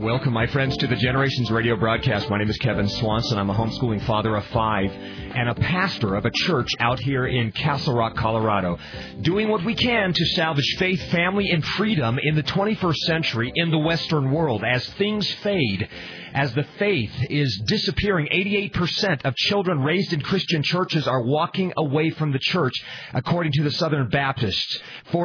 Welcome, my friends, to the Generations Radio broadcast. My name is Kevin Swanson. I'm a homeschooling father of 5 and a pastor of a church out here in Castle Rock, Colorado, doing what we can to salvage faith, family, and freedom in the 21st century in the Western world as things fade. As the faith is disappearing, 88% of children raised in Christian churches are walking away from the church, according to the Southern Baptists.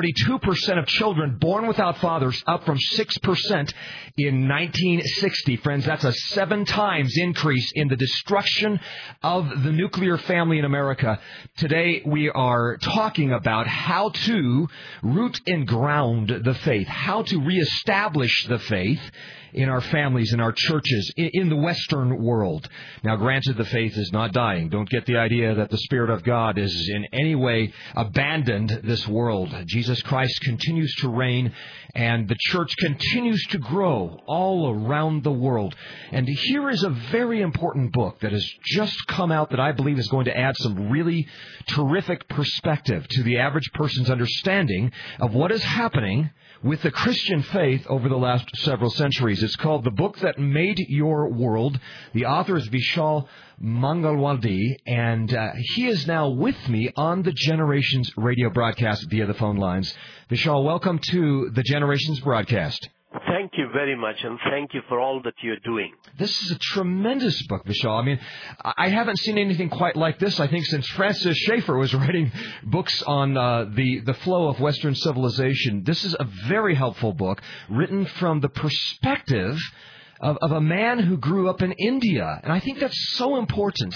42% of children born without fathers, up from 6% in 1960. Friends, that's a 7 times increase in the destruction of the nuclear family in America. Today, we are talking about how to root and ground the faith, how to reestablish the faith in our families, in our churches, in the Western world. Now, granted, the faith is not dying. Don't get the idea that the Spirit of God is in any way abandoned this world. Jesus Christ continues to reign, and the church continues to grow all around the world. And here is a very important book that has just come out that I believe is going to add some really terrific perspective to the average person's understanding of what is happening with the Christian faith over the last several centuries. It's called The Book That Made Your World. The author is Vishal Mangalwaldi, and he is now with me on the Generations radio broadcast via the phone lines. Vishal, welcome to the Generations broadcast. Thank you very much, and thank you for all that you're doing. This is a tremendous book, Vishal. I mean, I haven't seen anything quite like this, I think, since Francis Schaeffer was writing books on the flow of Western civilization. This is a very helpful book, written from the perspective of a man who grew up in India. And I think that's so important.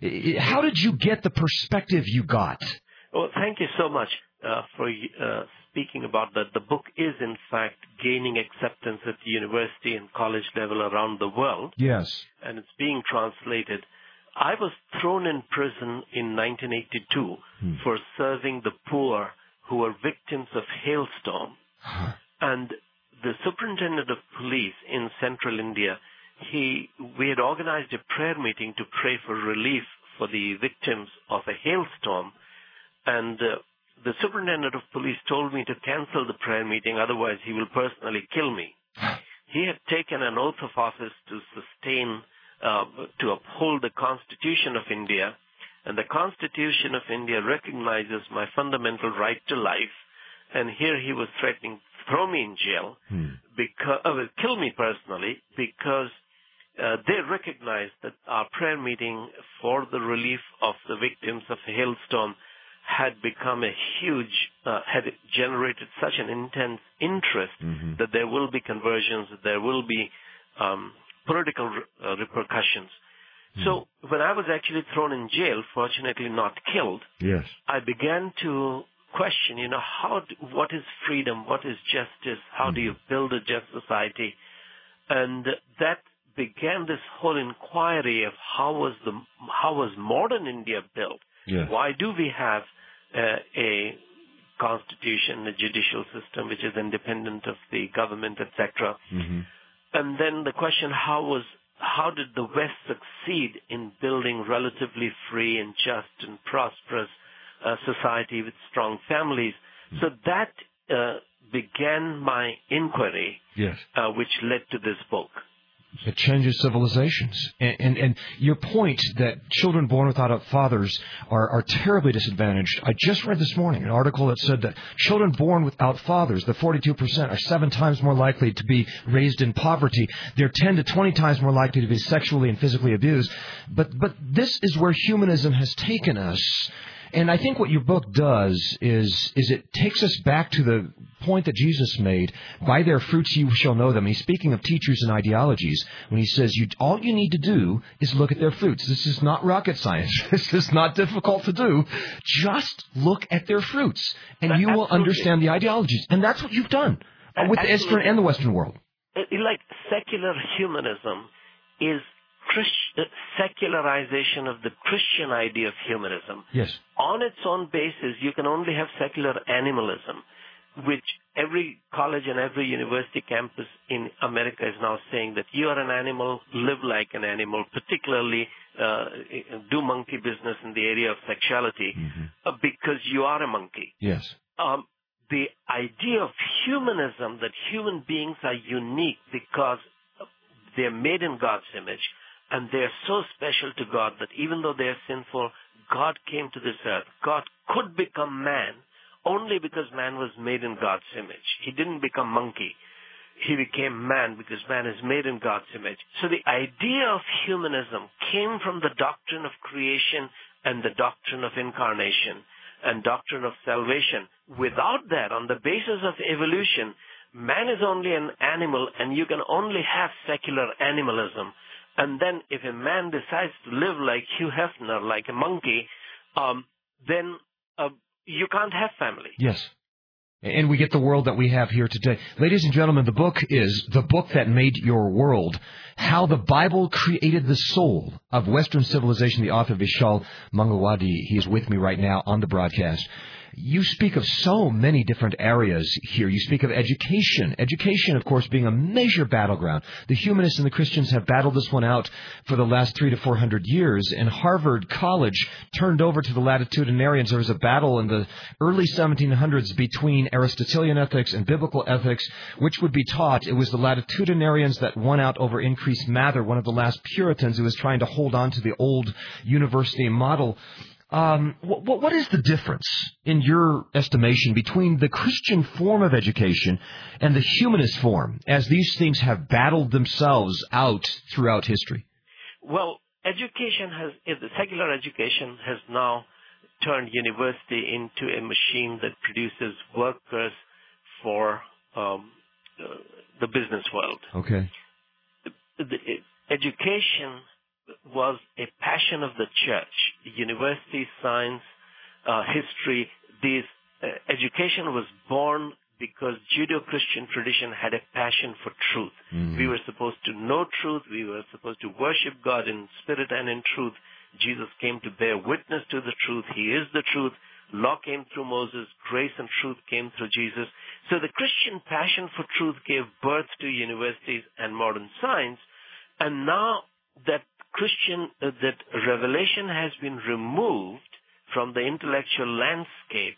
How did you get the perspective you got? Well, thank you so much for speaking about that. The book is, in fact, gaining acceptance at the university and college level around the world. Yes. And it's being translated. I was thrown in prison in 1982 for serving the poor who were victims of hailstorm. And the superintendent of police in central India, we had organized a prayer meeting to pray for relief for the victims of a hailstorm. And the superintendent of police told me to cancel the prayer meeting, otherwise he will personally kill me. He had taken an oath of office to sustain, to uphold the Constitution of India, and the Constitution of India recognizes my fundamental right to life, and here he was threatening to throw me in jail, because kill me personally, because they recognized that our prayer meeting for the relief of the victims of a hailstorm had become a huge, had generated such an intense interest that there will be conversions, that there will be political repercussions. So when I was actually thrown in jail, fortunately not killed, I began to question, what is freedom, what is justice, how do you build a just society? And that began this whole inquiry of how was modern India built? Why do we have a constitution, a judicial system which is independent of the government, etc.? And then the question, how did the West succeed in building relatively free and just and prosperous society with strong families? So that began my inquiry, which led to this book. It changes civilizations. And your point that children born without fathers are terribly disadvantaged. I just read this morning an article that said that children born without fathers, the 42%, are 7 times more likely to be raised in poverty. They're 10 to 20 times more likely to be sexually and physically abused. But this is where humanism has taken us. And I think what your book does is it takes us back to the point that Jesus made, by their fruits you shall know them. He's speaking of teachers and ideologies when he says, all you need to do is look at their fruits. This is not rocket science. This is not difficult to do. Just look at their fruits, and you will understand the ideologies. And that's what you've done with the Eastern and the Western world. Like secular humanism is secularization of the Christian idea of humanism. Yes. On its own basis, you can only have secular animalism, which every college and every university campus in America is now saying that you are an animal, live like an animal, particularly do monkey business in the area of sexuality, because you are a monkey. Yes. The idea of humanism, that human beings are unique because They are made in God's image, and they are so special to God that even though they are sinful, God came to this earth. God could become man only because man was made in God's image. He didn't become monkey. He became man because man is made in God's image. So the idea of humanism came from the doctrine of creation and the doctrine of incarnation and doctrine of salvation. Without that, on the basis of evolution, man is only an animal, and you can only have secular animalism. And then if a man decides to live like Hugh Hefner, like a monkey, then you can't have family. Yes. And we get the world that we have here today. Ladies and gentlemen, the book is The Book That Made Your World, How the Bible Created the Soul of Western Civilization, the author Vishal Mangalwadi. He is with me right now on the broadcast. You speak of so many different areas here. You speak of education. Education, of course, being a major battleground. The humanists and the Christians have battled this one out for the last 300 to 400 years. And Harvard College turned over to the latitudinarians. There was a battle in the early 1700s between Aristotelian ethics and biblical ethics, which would be taught. It was the latitudinarians that won out over Increase Mather, one of the last Puritans who was trying to hold on to the old university model. What is the difference, in your estimation, between the Christian form of education and the humanist form, as these things have battled themselves out throughout history? Well, the secular education has now turned university into a machine that produces workers for the business world. Okay. The education was a passion of the church. University, science, history, education was born because Judeo-Christian tradition had a passion for truth. Mm-hmm. We were supposed to know truth. We were supposed to worship God in spirit and in truth. Jesus came to bear witness to the truth. He is the truth. Law came through Moses. Grace and truth came through Jesus. So the Christian passion for truth gave birth to universities and modern science. And now that revelation has been removed from the intellectual landscape,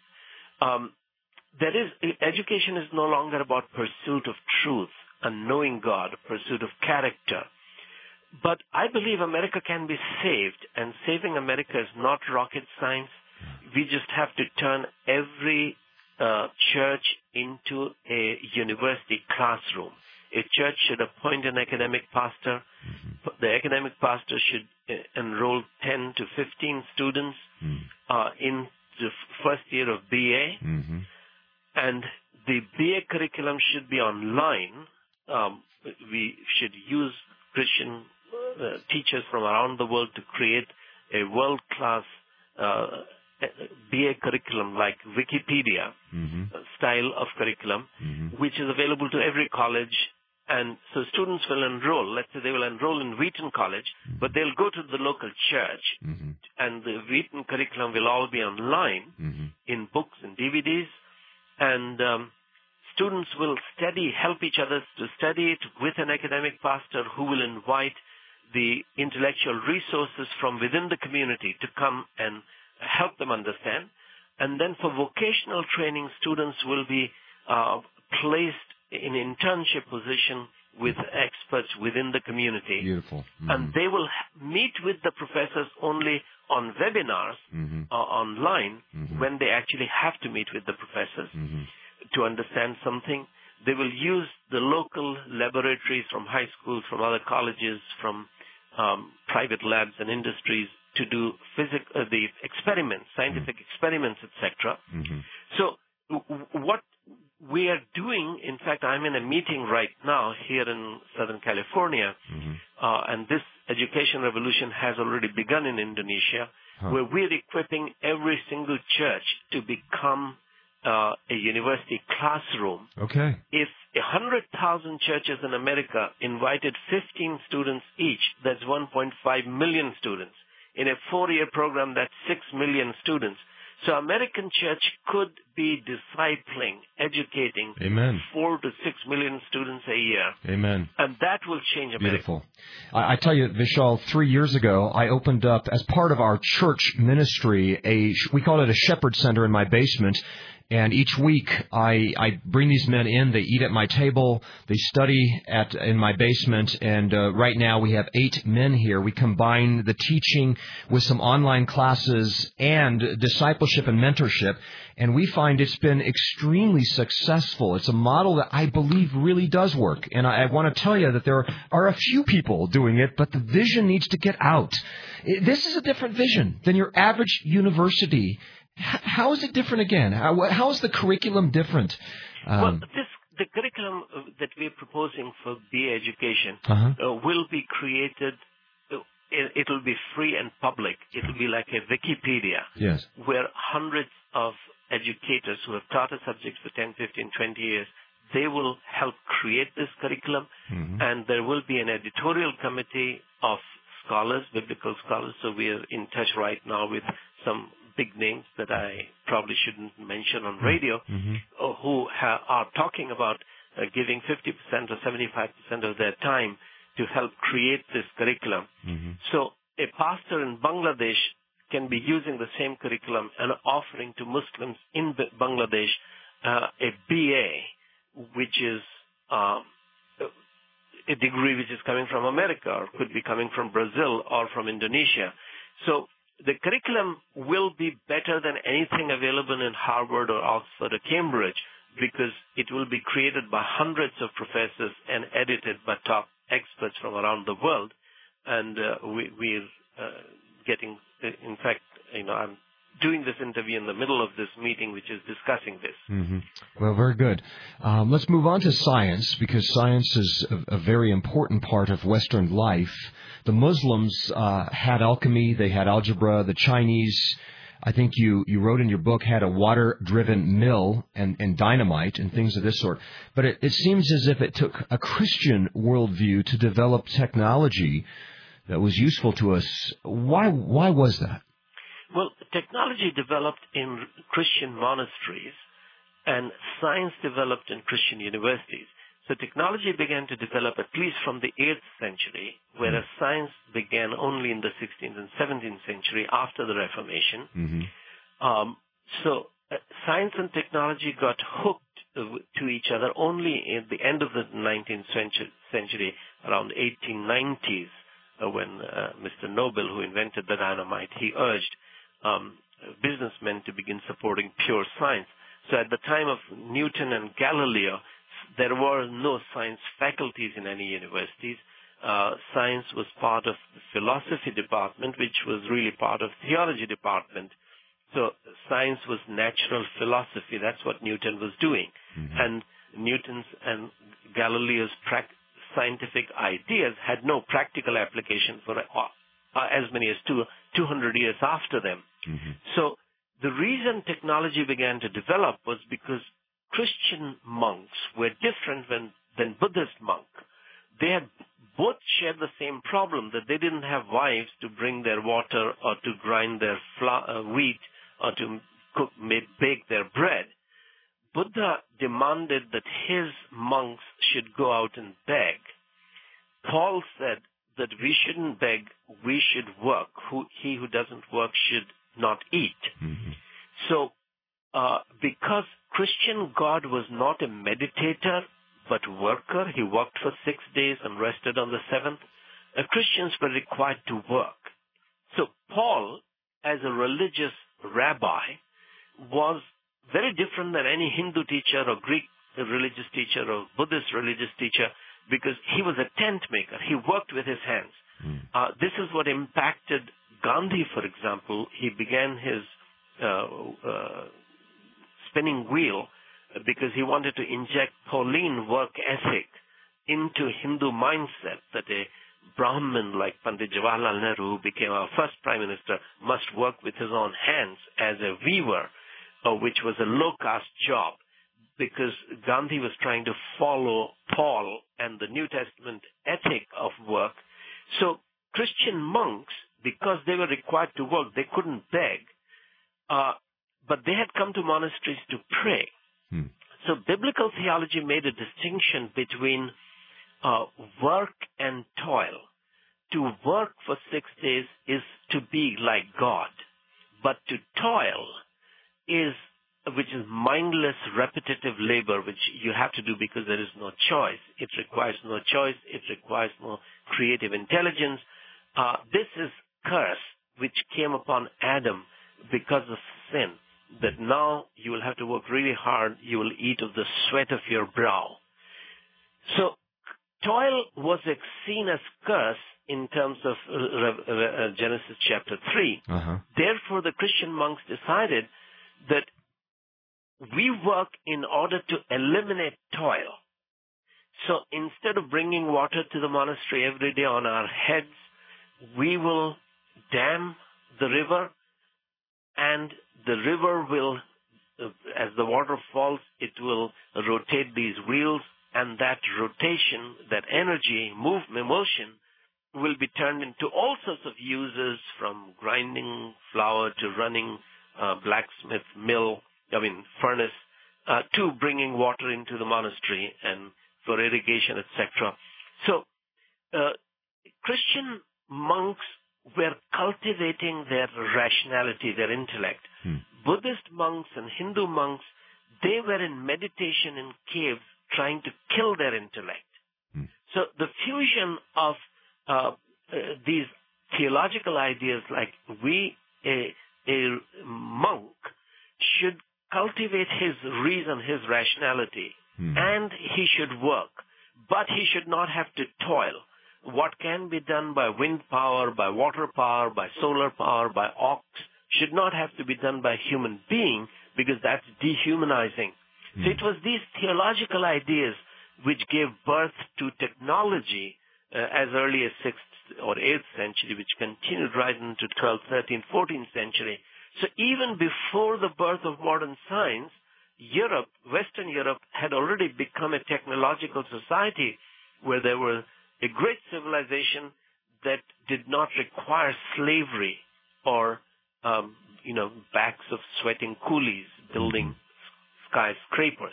education is no longer about pursuit of truth and knowing God, pursuit of character. But I believe America can be saved, and saving America is not rocket science. We just have to turn every church into a university classroom. A church should appoint an academic pastor. The academic pastor should enroll 10 to 15 students in the first year of BA. Mm-hmm. And the BA curriculum should be online. We should use Christian teachers from around the world to create a world-class BA curriculum like Wikipedia style of curriculum, which is available to every college. And so students will enroll. Let's say they will enroll in Wheaton College, but they'll go to the local church, and the Wheaton curriculum will all be online in books and DVDs. And students will help each other to study it with an academic pastor who will invite the intellectual resources from within the community to come and help them understand. And then for vocational training, students will be placed in internship position with experts within the community. Beautiful. And they will meet with the professors only on webinars or online when they actually have to meet with the professors to understand something. They will use the local laboratories from high schools, from other colleges, from private labs and industries to do the experiments, scientific experiments, etc. So what we are doing, in fact, I'm in a meeting right now here in Southern California, and this education revolution has already begun in Indonesia, where we're equipping every single church to become a university classroom. Okay. If 100,000 churches in America invited 15 students each, that's 1.5 million students. In a 4-year program, that's 6 million students. So American church could be discipling, educating 4 to 6 million students a year. Amen. And that will change America. Beautiful. I tell you, Vishal, 3 years ago, I opened up, as part of our church ministry, we call it a shepherd center in my basement. And each week, I bring these men in. They eat at my table. They study in my basement. And right now, we have 8 men here. We combine the teaching with some online classes and discipleship and mentorship. And we find it's been extremely successful. It's a model that I believe really does work. And I want to tell you that there are a few people doing it, but the vision needs to get out. This is a different vision than your average university. How is it different again? How is the curriculum different? The curriculum that we're proposing for BA education will be created. It will be free and public. It will be like a Wikipedia, yes, where hundreds of educators who have taught a subject for 10, 15, 20 years, they will help create this curriculum, and there will be an editorial committee of scholars, biblical scholars. So we are in touch right now with some big names that I probably shouldn't mention on radio, who are talking about giving 50% or 75% of their time to help create this curriculum. So a pastor in Bangladesh can be using the same curriculum and offering to Muslims in Bangladesh a BA, which is a degree which is coming from America or could be coming from Brazil or from Indonesia. So the curriculum will be better than anything available in Harvard or Oxford or Cambridge, because it will be created by hundreds of professors and edited by top experts from around the world. And we're getting, in fact, I'm doing this interview in the middle of this meeting, which is discussing this. Well, very good. Let's move on to science, because science is a very important part of Western life. The Muslims had alchemy, they had algebra. The Chinese, I think you wrote in your book, had a water-driven mill and dynamite and things of this sort. But it seems as if it took a Christian worldview to develop technology that was useful to us. Why was that? Well, technology developed in Christian monasteries and science developed in Christian universities. So technology began to develop at least from the 8th century, whereas science began only in the 16th and 17th century after the Reformation. So science and technology got hooked to each other only at the end of the 19th century, around 1890s, when Mr. Nobel, who invented the dynamite, he urged businessmen to begin supporting pure science. So at the time of Newton and Galileo, there were no science faculties in any universities. Science was part of the philosophy department, which was really part of theology department. So science was natural philosophy. That's what Newton was doing. And Newton's and Galileo's scientific ideas had no practical application for as many as 200 years after them. So the reason technology began to develop was because Christian monks were different than Buddhist monks. They had both shared the same problem, that they didn't have wives to bring their water or to grind their wheat or to bake their bread. Buddha demanded that his monks should go out and beg. Paul said that we shouldn't beg, we should work. He who doesn't work should not eat. So because Christian God was not a meditator but worker, he worked for 6 days and rested on the 7th, Christians were required to work. So Paul, as a religious rabbi, was very different than any Hindu teacher or Greek religious teacher or Buddhist religious teacher, because he was a tent maker. He worked with his hands. This is what impacted Gandhi, for example. He began his spinning wheel because he wanted to inject Pauline work ethic into Hindu mindset, that a Brahmin like Pandit Jawaharlal Nehru, who became our first prime minister, must work with his own hands as a weaver, which was a low-caste job, because Gandhi was trying to follow Paul and the New Testament ethic of work. So Christian monks, because they were required to work, they couldn't beg, but they had come to monasteries to pray. So biblical theology made a distinction between work and toil. To work for 6 days is to be like God, but to toil is which is mindless, repetitive labor, which you have to do because there is no choice. It requires no choice. It requires no creative intelligence. This is curse which came upon Adam because of sin, that now you will have to work really hard. You will eat of the sweat of your brow. So toil was seen as curse in terms of Genesis chapter 3. Therefore, the Christian monks decided that we work in order to eliminate toil. So instead of bringing water to the monastery every day on our heads, we will dam the river, and the river will, as the water falls, it will rotate these wheels, and that rotation, that energy, motion, will be turned into all sorts of uses, from grinding flour to running blacksmith furnace, to bringing water into the monastery and for irrigation, etc. So, Christian monks were cultivating their rationality, their intellect. Buddhist monks and Hindu monks, they were in meditation in caves trying to kill their intellect. So the fusion of these theological ideas, like a monk should cultivate his reason, his rationality, and he should work, but he should not have to toil. What can be done by wind power, by water power, by solar power, by ox, should not have to be done by a human being, because that's dehumanizing. So it was these theological ideas which gave birth to technology as early as 6th or 8th century, which continued right into 12th, 13th, 14th century. So even before the birth of modern science, Europe, Western Europe, had already become a technological society where there were a great civilization that did not require slavery or, backs of sweating coolies building skyscrapers.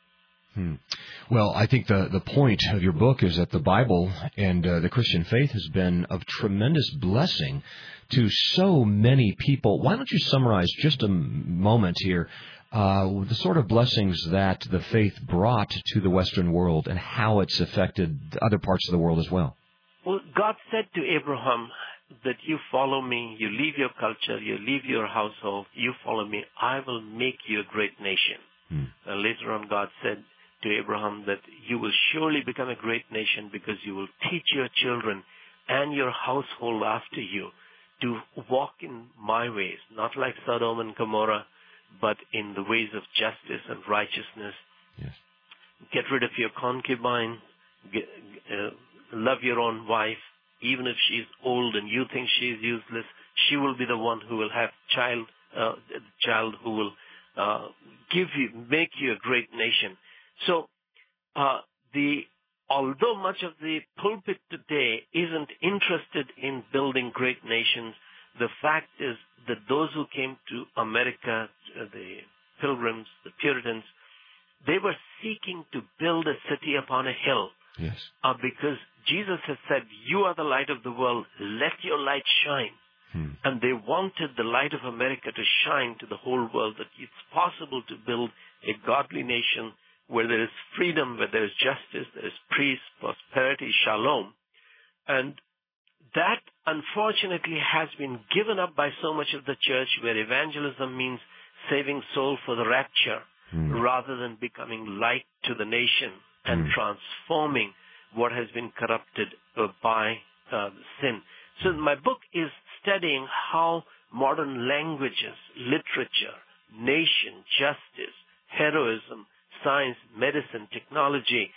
Well, I think the point of your book is that the Bible and the Christian faith has been of tremendous blessing to so many people. Why don't you summarize just a moment here the sort of blessings that the faith brought to the Western world and how it's affected other parts of the world as well? Well, God said to Abraham that you follow me, you leave your culture, you leave your household, you follow me, I will make you a great nation. And later on, God said to Abraham that you will surely become a great nation because you will teach your children and your household after you to walk in my ways, not like Sodom and Gomorrah, but in the ways of justice and righteousness. Yes. Get rid of your concubine, love your own wife, even if she's old and you think she's useless, she will be the one who will have child who will make you a great nation. So, although much of the pulpit today isn't interested in building great nations, the fact is that those who came to America, the Pilgrims, the Puritans, they were seeking to build a city upon a hill. Yes. Because Jesus has said, you are the light of the world, let your light shine. And they wanted the light of America to shine to the whole world, that it's possible to build a godly nation where there is freedom, where there is justice, there is peace, prosperity, shalom. And that, unfortunately, has been given up by so much of the church, where evangelism means saving soul for the rapture, rather than becoming light to the nation and transforming what has been corrupted by sin. So my book is studying how modern languages, literature, nation, justice, heroism, science, medicine, technology,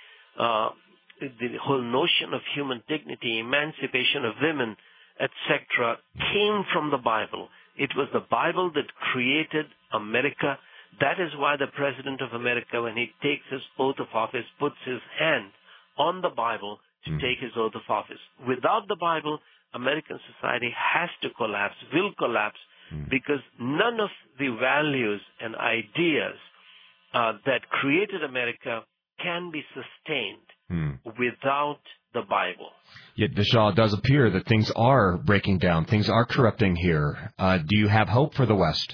the whole notion of human dignity, emancipation of women, etc., came from the Bible. It was the Bible that created America. That is why the President of America, when he takes his oath of office, puts his hand on the Bible to take his oath of office. Without the Bible, American society has to collapse, will collapse, because none of the values and ideas that created America can be sustained without the Bible. Yet, Vishal, it does appear that things are breaking down. Things are corrupting here. Do you have hope for the West?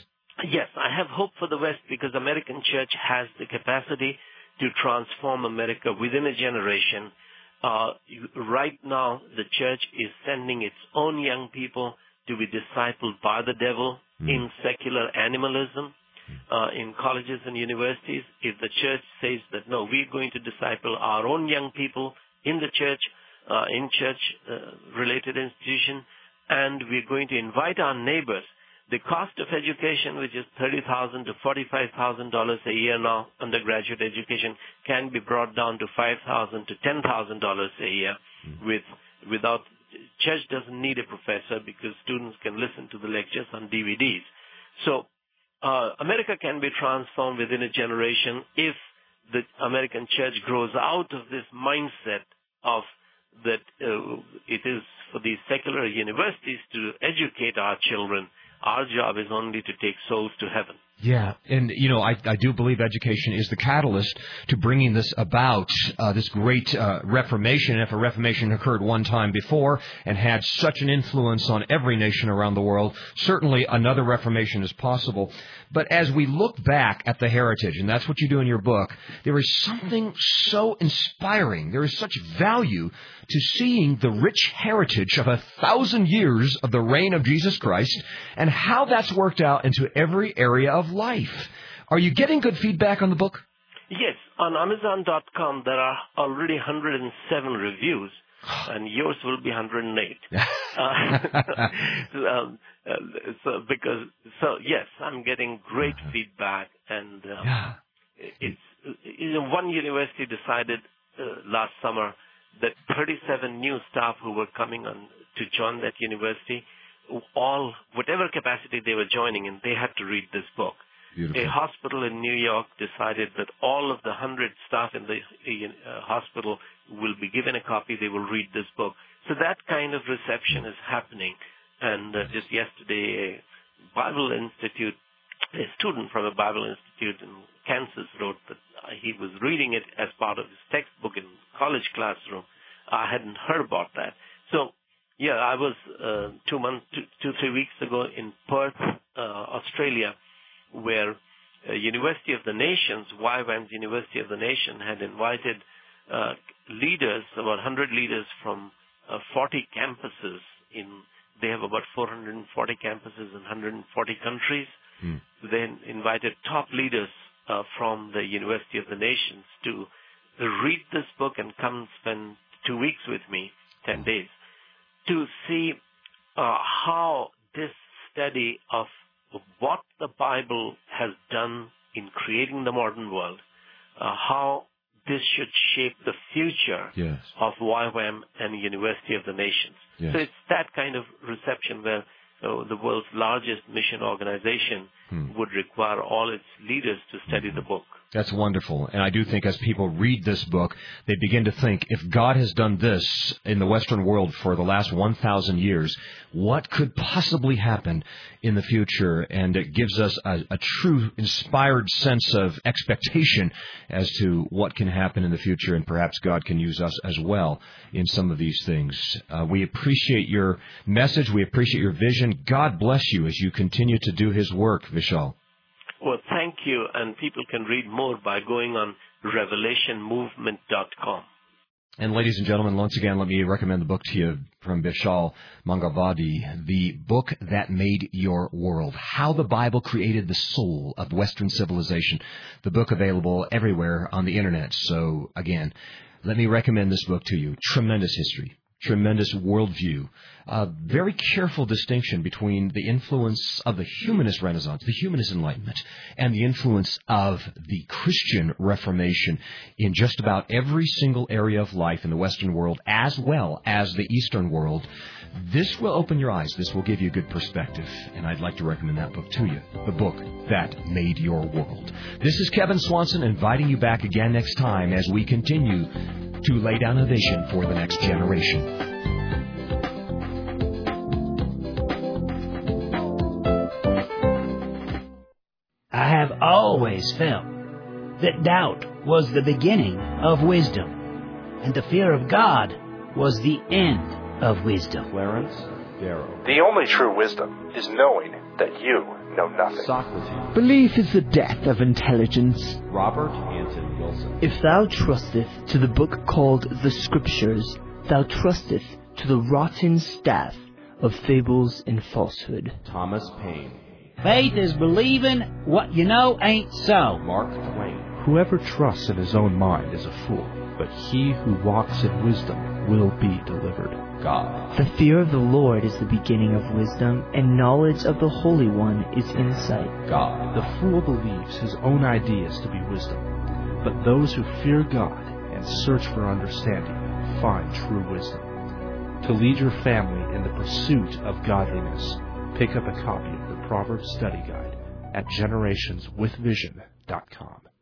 Yes, I have hope for the West because American church has the capacity to transform America within a generation. Right now, the church is sending its own young people to be discipled by the devil in secular animalism in colleges and universities. If the church says that, no, we're going to disciple our own young people in the church, in church-related institution, and we're going to invite our neighbors. The cost of education, which is $30,000 to $45,000 a year now, undergraduate education, can be brought down to $5,000 to $10,000 a year. Without church doesn't need a professor because students can listen to the lectures on DVDs. So America can be transformed within a generation if the American church grows out of this mindset of that it is for these secular universities to educate our children. Our job is only to take souls to heaven. Yeah, and, I do believe education is the catalyst to bringing this about, this great Reformation. And if a Reformation occurred one time before and had such an influence on every nation around the world, certainly another Reformation is possible. But as we look back at the heritage, and that's what you do in your book, there is something so inspiring. There is such value to seeing the rich heritage of 1,000 years of the reign of Jesus Christ and how that's worked out into every area of life. Are you getting good feedback on the book? Yes. On Amazon.com, there are already 107 reviews, and yours will be 108. Yes, I'm getting great feedback, and one university decided last summer that 37 new staff who were coming on to join that university, whatever capacity they were joining in, they had to read this book. Beautiful. A hospital in New York decided that all of the 100 staff in the hospital will be given a copy. They will read this book. So that kind of reception is happening. And just yesterday, a student from a Bible Institute in Kansas wrote that he was reading it as part of his textbook in college classroom. I hadn't heard about that. So, yeah, I was 3 weeks ago in Perth, Australia, where University of the Nations, YWAM's University of the Nation, had invited leaders, about 100 leaders from 40 campuses. They have about 440 campuses in 140 countries. They invited top leaders from the University of the Nations to read this book and come spend 2 weeks with me, 10 days, to see how this study of what the Bible has done in creating the modern world, how this should shape the future of YWAM and University of the Nations. Yes. So it's that kind of reception where the world's largest mission organization would require all its leaders to study the book. That's wonderful. And I do think as people read this book, they begin to think, if God has done this in the Western world for the last 1,000 years, what could possibly happen in the future? And it gives us a true inspired sense of expectation as to what can happen in the future, and perhaps God can use us as well in some of these things. We appreciate your message. We appreciate your vision. God bless you as you continue to do His work, Vishal. Well, thank you, and people can read more by going on revelationmovement.com. And ladies and gentlemen, once again, let me recommend the book to you from Vishal Mangavadi, The Book That Made Your World, How the Bible Created the Soul of Western Civilization. The book available everywhere on the Internet. So, again, let me recommend this book to you. Tremendous history. Tremendous worldview. Very careful distinction between the influence of the humanist Renaissance, the humanist Enlightenment, and the influence of the Christian Reformation in just about every single area of life in the Western world, as well as the Eastern world. This will open your eyes. This will give you good perspective. And I'd like to recommend that book to you, The Book That Made Your World. This is Kevin Swanson inviting you back again next time as we continue to lay down a vision for the next generation. I have always felt that doubt was the beginning of wisdom, and the fear of God was the end of wisdom. Clarence Darrow. The only true wisdom is knowing that you know nothing. Socrates. Belief is the death of intelligence. Robert Anton Wilson. If thou trusteth to the book called the Scriptures, thou trusteth to the rotten staff of fables and falsehood. Thomas Paine. Faith is believing what you know ain't so. Mark Twain. Whoever trusts in his own mind is a fool, but he who walks in wisdom will be delivered. God. The fear of the Lord is the beginning of wisdom, and knowledge of the Holy One is insight. God. The fool believes his own ideas to be wisdom, but those who fear God and search for understanding find true wisdom. To lead your family in the pursuit of godliness, pick up a copy of the Proverbs Study Guide at generationswithvision.com.